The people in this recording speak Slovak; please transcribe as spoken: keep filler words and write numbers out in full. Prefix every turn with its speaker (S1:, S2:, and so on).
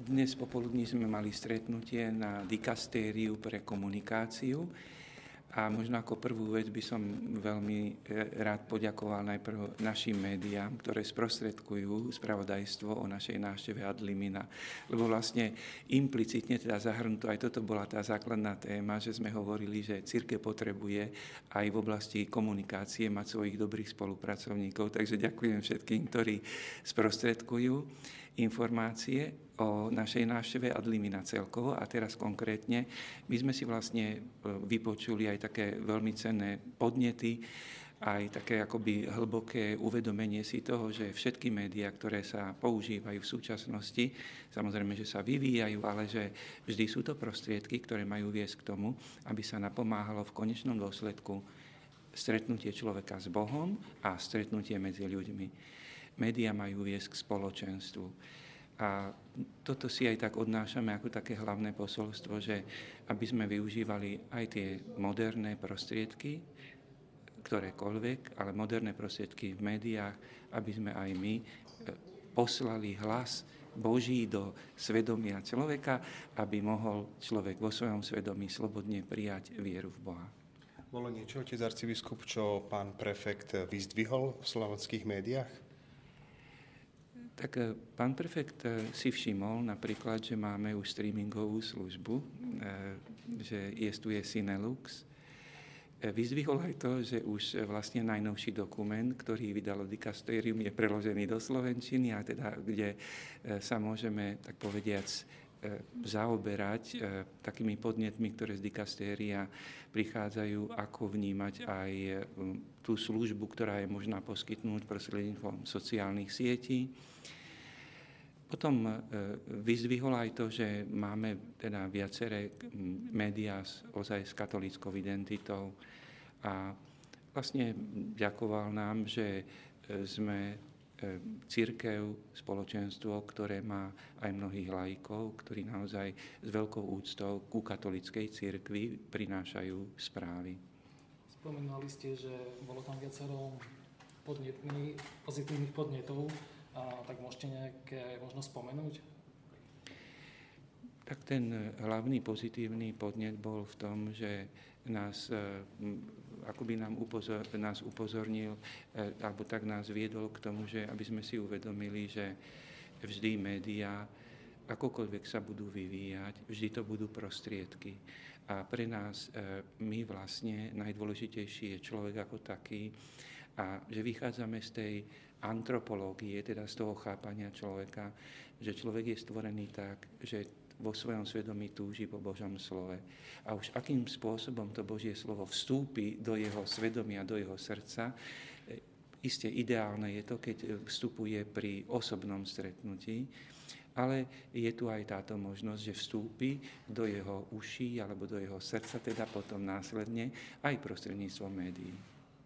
S1: Dnes popoludní sme mali stretnutie na dikastériu pre komunikáciu a možno ako prvú vec by som veľmi rád poďakoval najprv našim médiám, ktoré sprostredkujú spravodajstvo o našej návšteve ad limina. Lebo vlastne implicitne teda zahrnuto, aj toto bola tá základná téma, že sme hovorili, že cirkev potrebuje aj v oblasti komunikácie mať svojich dobrých spolupracovníkov. Takže ďakujem všetkým, ktorí sprostredkujú informácie o našej návšteve ad limina celkovo. A teraz konkrétne, my sme si vlastne vypočuli aj také veľmi cenné podnety, aj také akoby hlboké uvedomenie si toho, že všetky médiá, ktoré sa používajú v súčasnosti, samozrejme, že sa vyvíjajú, ale že vždy sú to prostriedky, ktoré majú viesť k tomu, aby sa napomáhalo v konečnom dôsledku stretnutie človeka s Bohom a stretnutie medzi ľuďmi. Média majú viesť k spoločenstvu. A toto si aj tak odnášame ako také hlavné posolstvo, že aby sme využívali aj tie moderné prostriedky, ktorékoľvek, ale moderné prostriedky v médiách, aby sme aj my poslali hlas Boží do svedomia človeka, aby mohol človek vo svojom svedomí slobodne prijať vieru v Boha.
S2: Bolo niečo, otec arcibiskup, čo pán prefekt vyzdvihol v slovenských médiách?
S1: Tak pán prefekt si všimol napríklad, že máme už streamingovú službu, že jestuje Cinelux. Vyzdvihol aj to, že už vlastne najnovší dokument, ktorý vydalo dikastérium, je preložený do slovenčiny a teda kde sa môžeme, tak povediac, zaoberať takými podnetmi, ktoré z dikastéria prichádzajú, ako vnímať aj tú službu, ktorá je možná poskytnúť prostredníctvom sociálnych sietí. Potom vyzdvihol aj to, že máme teda viaceré médiá ozaj s katolíckou identitou a vlastne ďakoval nám, že sme cirkev, spoločenstvo, ktoré má aj mnohých laikov, ktorí naozaj s veľkou úctou ku katolíckej cirkvi prinášajú správy.
S3: Spomenuli ste, že bolo tam viacero podnetných, pozitívnych podnetov, a tak môžete nejaké možno spomenúť?
S1: Tak ten hlavný pozitívny podnet bol v tom, že nás, akoby nám upozor, nás upozornil, alebo tak nás viedol k tomu, že aby sme si uvedomili, že vždy médiá, akokoľvek sa budú vyvíjať, vždy to budú prostriedky. A pre nás, my vlastne, najdôležitejší je človek ako taký, a že vychádzame z tej antropológie, teda z toho chápania človeka, že človek je stvorený tak, že vo svojom svedomí túži po Božom slove. A už akým spôsobom to Božie slovo vstúpi do jeho svedomia, do jeho srdca, isté ideálne je to, keď vstupuje pri osobnom stretnutí, ale je tu aj táto možnosť, že vstúpi do jeho uší alebo do jeho srdca, teda potom následne aj prostredníctvom médií.